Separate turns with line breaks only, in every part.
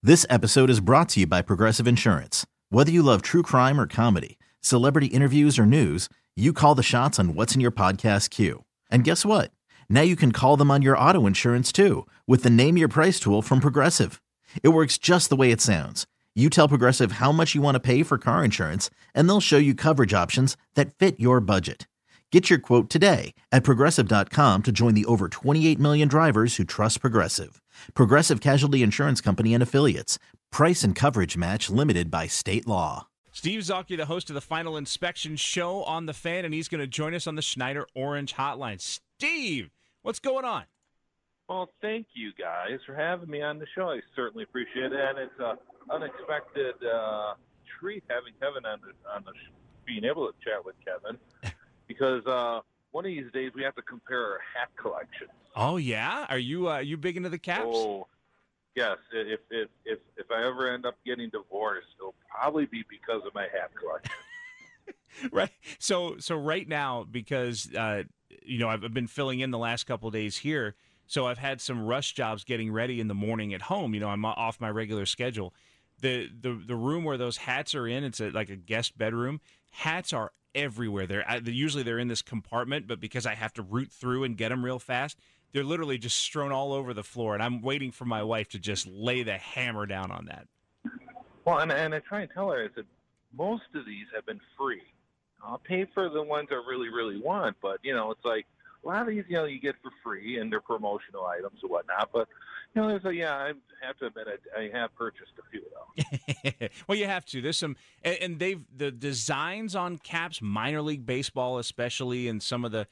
This episode is brought to you by Progressive Insurance. Whether you love true crime or comedy, celebrity interviews or news, you call the shots on what's in your podcast queue. And guess what? Now you can call them on your auto insurance too with the Name Your Price tool from Progressive. It works just the way it sounds. You tell Progressive how much you want to pay for car insurance, and they'll show you coverage options that fit your budget. Get your quote today at Progressive.com to join the over 28 million drivers who trust Progressive. Progressive Casualty Insurance Company and Affiliates. Price and coverage match limited by state law.
Steve Zocchi, the host of the Final Inspection Show on The Fan, and he's going to join us on the Schneider Orange Hotline. Steve, what's going on?
Well, thank you guys for having me on the show. I certainly appreciate it, and it's an unexpected treat having Kevin on being able to chat with Kevin, because one of these days we have to compare our hat collections.
Oh yeah, are you big into the Caps?
Oh, yes. If I ever end up getting divorced, it'll probably be because of my hat collection.
Right. So right now, because I've been filling in the last couple of days here, so I've had some rush jobs getting ready in the morning at home. I'm off my regular schedule. The room where those hats are in, it's like a guest bedroom. Hats are everywhere. They're in this compartment, but because I have to root through and get them real fast, they're literally just strewn all over the floor, and I'm waiting for my wife to just lay the hammer down on that.
Well, and I try and tell her, I said, most of these have been free. I'll pay for the ones I really, really want, but, it's like a lot of these, you get for free, and they're promotional items and whatnot, but, I have to admit, I have purchased a few, though.
Well, you have to. There's some, and the designs on caps, minor league baseball especially, and some of the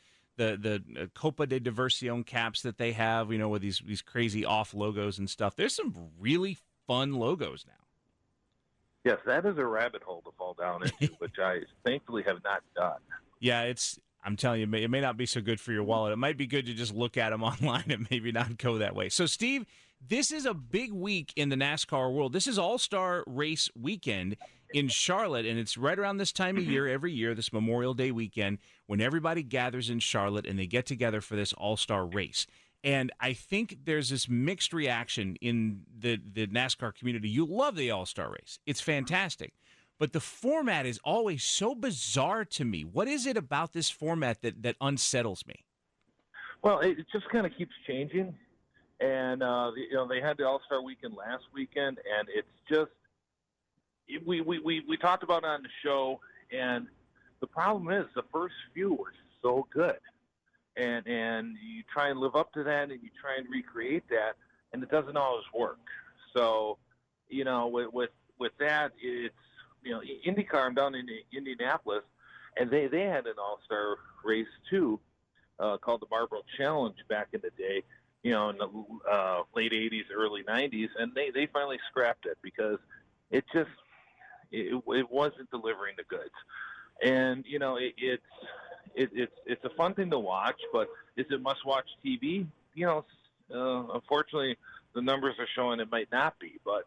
Copa de Diversión caps that they have, with these crazy off logos and stuff. There's some really fun logos now.
Yes, that is a rabbit hole to fall down into, which I thankfully have not done.
Yeah, I'm telling you, it may not be so good for your wallet. It might be good to just look at them online and maybe not go that way. So, Steve, this is a big week in the NASCAR world. This is All-Star Race Weekend in Charlotte, and it's right around this time of year every year, this Memorial Day weekend, when everybody gathers in Charlotte and they get together for this All-Star race. And I think there's this mixed reaction in the NASCAR community. You love the All-Star race. It's fantastic. But the format is always so bizarre to me. What is it about this format that unsettles me? Well,
it just kind of keeps changing. And, they had the All-Star weekend last weekend, and it's just we talked about it on the show, and the problem is the first few were so good. And you try and live up to that, and you try and recreate that, and it doesn't always work. So, with that, it's, IndyCar, I'm down in Indianapolis, and they had an all-star race too, called the Marlboro Challenge back in the day, in the late 80s, early 90s, and they finally scrapped it because it just it wasn't delivering the goods. And it's a fun thing to watch, but is it must-watch TV? Unfortunately, the numbers are showing it might not be, but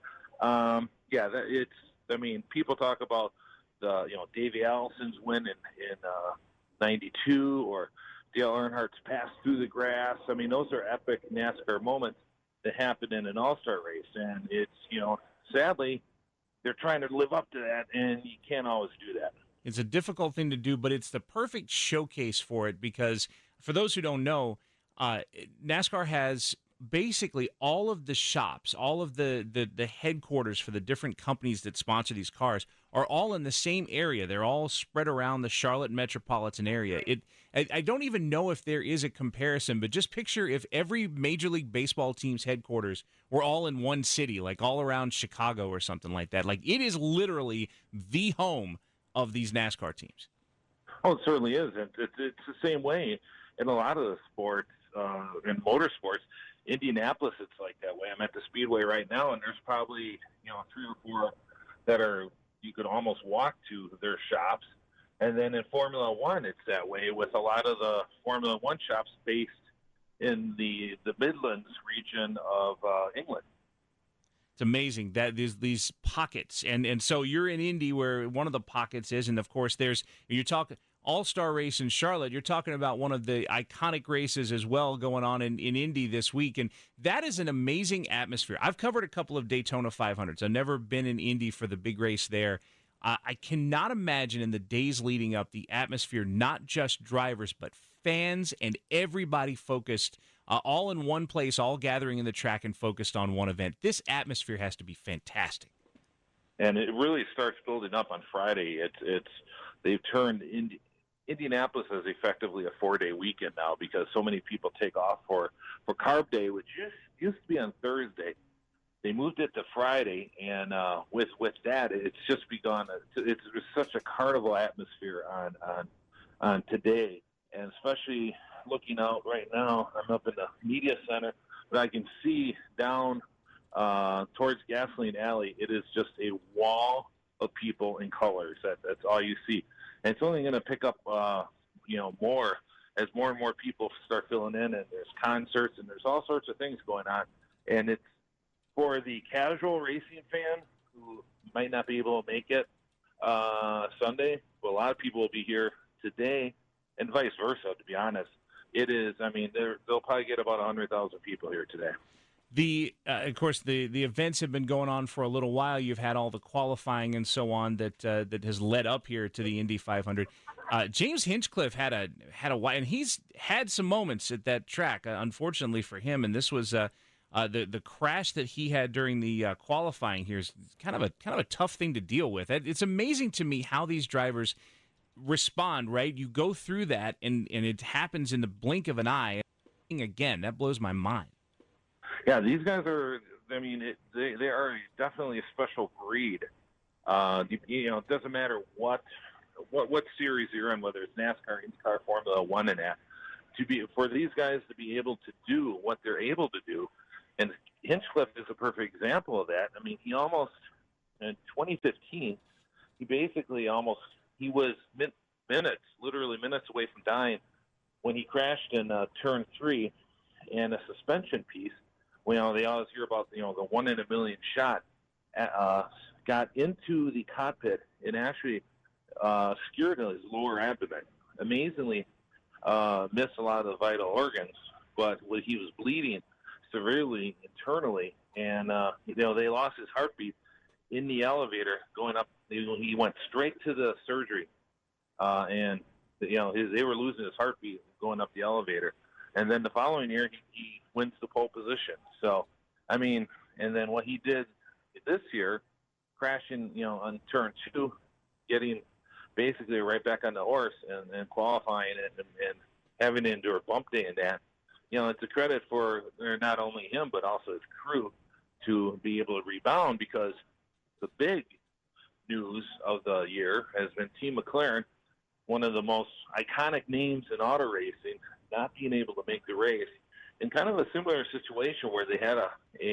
people talk about Davey Allison's win in '92 or Dale Earnhardt's pass through the grass. I mean, those are epic NASCAR moments that happen in an all-star race, and it's sadly they're trying to live up to that, and you can't always do that.
It's a difficult thing to do, but it's the perfect showcase for it because, for those who don't know, NASCAR has basically all of the shops, all of the headquarters for the different companies that sponsor these cars are all in the same area. They're all spread around the Charlotte metropolitan area. I don't even know if there is a comparison, but just picture if every Major League Baseball team's headquarters were all in one city, like all around Chicago or something like that. Like, it is literally the home of these NASCAR teams.
Oh, it certainly is. It's the same way in a lot of the sports, in motorsports. Indianapolis, it's like that way. I'm at the Speedway right now, and there's probably 3 or 4 that are you could almost walk to their shops. And then in Formula One, it's that way with a lot of the Formula One shops based in the Midlands region of England.
It's amazing that there's these pockets, and so you're in Indy where one of the pockets is, and of course you're talking All-Star race in Charlotte. You're talking about one of the iconic races as well going on in Indy this week, and that is an amazing atmosphere. I've covered a couple of Daytona 500s. I've never been in Indy for the big race there. I cannot imagine in the days leading up the atmosphere, not just drivers, but fans and everybody focused all in one place, all gathering in the track and focused on one event. This atmosphere has to be fantastic.
And it really starts building up on Friday. They've turned Indianapolis as effectively a 4-day weekend now because so many people take off for Carb Day, which used to be on Thursday. They moved it to Friday, and with that, it's just begun. It's such a carnival atmosphere on today, and especially looking out right now. I'm up in the media center, but I can see down towards Gasoline Alley. It is just a wall of people in colors. That's all you see, and it's only going to pick up, more as more and more people start filling in, and there's concerts and there's all sorts of things going on, and it's for the casual racing fan who might not be able to make it Sunday. Well, a lot of people will be here today, and vice versa. To be honest, it is. I mean, they'll probably get about 100,000 people here today.
Of course, the events have been going on for a little while. You've had all the qualifying and so on that has led up here to the Indy 500. James Hinchcliffe had a and he's had some moments at that track. Unfortunately for him, and this was the crash that he had during the qualifying here is kind of a tough thing to deal with. It's amazing to me how these drivers respond. Right, you go through that, and it happens in the blink of an eye. Again, that blows my mind.
Yeah, these guys are. I mean, they are definitely a special breed. It doesn't matter what series you're in, whether it's NASCAR, IndyCar, Formula One, and that. For these guys to be able to do what they're able to do, and Hinchcliffe is a perfect example of that. I mean, he almost in 2015, he was literally minutes away from dying when he crashed in turn 3 and a suspension piece. Well, they always hear about the 1 in a million shot. Got into the cockpit and actually skewered his lower abdomen. Amazingly, missed a lot of the vital organs, but he was bleeding severely internally, and they lost his heartbeat in the elevator going up. He went straight to the surgery, and they were losing his heartbeat going up the elevator. And then the following year, he wins the pole position. So, I mean, and then what he did this year, crashing, on turn 2, getting basically right back on the horse and qualifying and having to endure bump day and that, it's a credit for not only him but also his crew to be able to rebound, because the big news of the year has been Team McLaren, one of the most iconic names in auto racing, not being able to make the race in kind of a similar situation where they had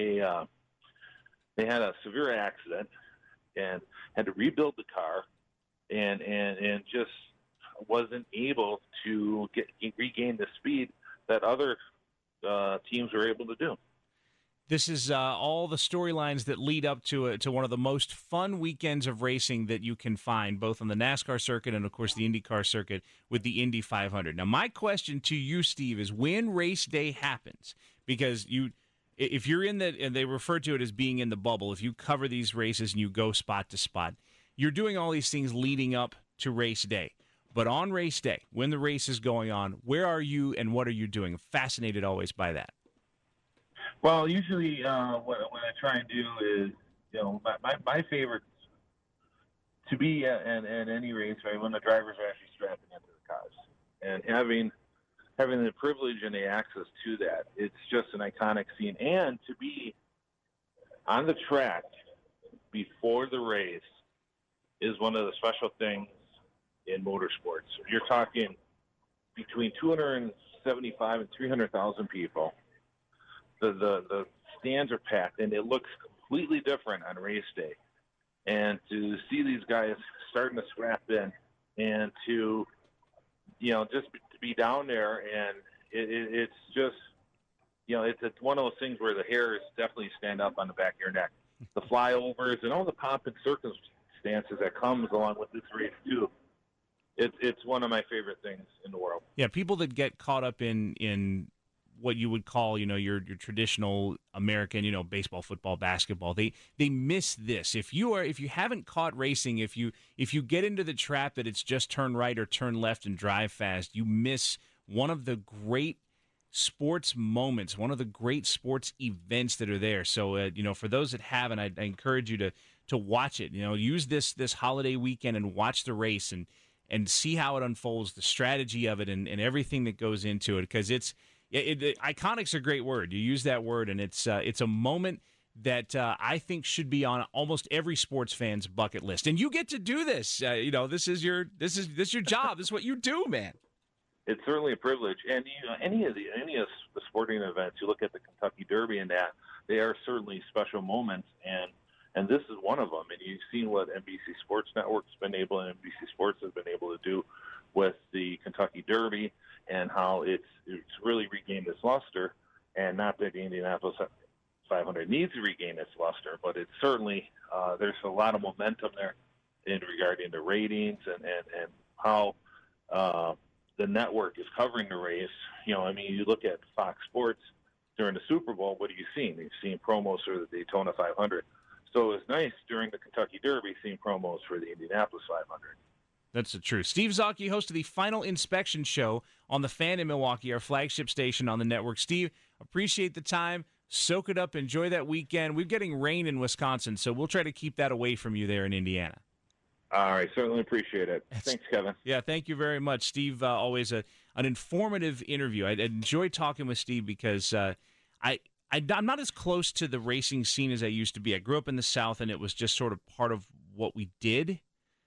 a severe accident and had to rebuild the car and just wasn't able to regain the speed that other teams were able to do.
This is all the storylines that lead up to one of the most fun weekends of racing that you can find, both on the NASCAR circuit and, of course, the IndyCar circuit with the Indy 500. Now, my question to you, Steve, is when race day happens, because if you're in and they refer to it as being in the bubble, if you cover these races and you go spot to spot, you're doing all these things leading up to race day. But on race day, when the race is going on, where are you and what are you doing? I'm fascinated always by that.
Well, usually what I try and do is, my favorite to be at any race, right, when the drivers are actually strapping into the cars and having the privilege and the access to that. It's just an iconic scene. And to be on the track before the race is one of the special things in motorsports. You're talking between 275 and 300,000 people. The stands are packed, and it looks completely different on race day. And to see these guys starting to strap in, and to just to be down there, and it's just it's one of those things where the hairs definitely stand up on the back of your neck. The flyovers and all the pomp and circumstances that comes along with this race too. It's one of my favorite things in the world.
Yeah, people that get caught up in what you would call, your traditional American, baseball, football, basketball, they miss this. If you haven't caught racing, if you get into the trap that it's just turn right or turn left and drive fast, you miss one of the great sports moments, one of the great sports events that are there. So, for those that haven't, I encourage you to watch it. Use this holiday weekend and watch the race and see how it unfolds, the strategy of it, and everything that goes into it. Because iconic's a great word. You use that word, and it's a moment that I think should be on almost every sports fan's bucket list. And you get to do this. This is your job. This is what you do, man.
It's certainly a privilege. And any of the sporting events, you look at the Kentucky Derby and that, they are certainly special moments, and this is one of them. And you've seen what NBC Sports Network's been able, and NBC Sports has been able to do with the Kentucky Derby, and how it's really regained its luster. And not that the Indianapolis 500 needs to regain its luster, but it's certainly there's a lot of momentum there in regarding the ratings and how the network is covering the race. You look at Fox Sports during the Super Bowl, what are you seeing? You've seen promos for the Daytona 500. So it's nice during the Kentucky Derby seeing promos for the Indianapolis 500.
That's the truth. Steve Zocchi, host of the Final Inspection Show on The Fan in Milwaukee, our flagship station on the network. Steve, appreciate the time. Soak it up. Enjoy that weekend. We're getting rain in Wisconsin, so we'll try to keep that away from you there in Indiana.
All right. Certainly appreciate it. Thanks, Kevin.
Yeah, thank you very much. Steve, always an informative interview. I enjoy talking with Steve because I'm not as close to the racing scene as I used to be. I grew up in the South, and it was just sort of part of what we did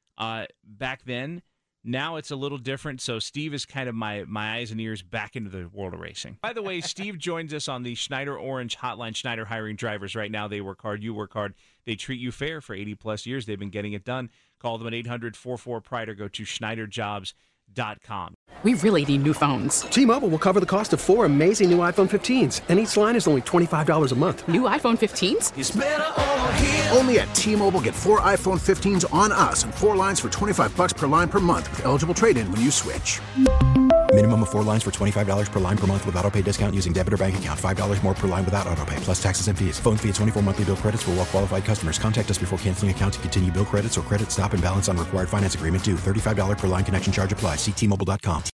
back then. Now it's a little different, so Steve is kind of my eyes and ears back into the world of racing. By the way, Steve joins us on the Schneider Orange Hotline. Schneider hiring drivers right now. They work hard. You work hard. They treat you fair for 80-plus years. They've been getting it done. Call them at 800-44-PRIDE or go to schneiderjobs.com.
We really need new phones.
T-Mobile will cover the cost of 4 amazing new iPhone 15s, and each line is only $25 a month.
New iPhone 15s?
It's better over here. Only at T-Mobile, get 4 iPhone 15s on us and 4 lines for $25 per line per month with eligible trade-in when you switch.
Minimum of 4 lines for $25 per line per month with autopay discount using debit or bank account. $5 more per line without autopay, plus taxes and fees. Phone fee at 24 monthly bill credits for well-qualified customers. Contact us before canceling account to continue bill credits or credit stop and balance on required finance agreement due. $35 per line connection charge applies. See T-Mobile.com.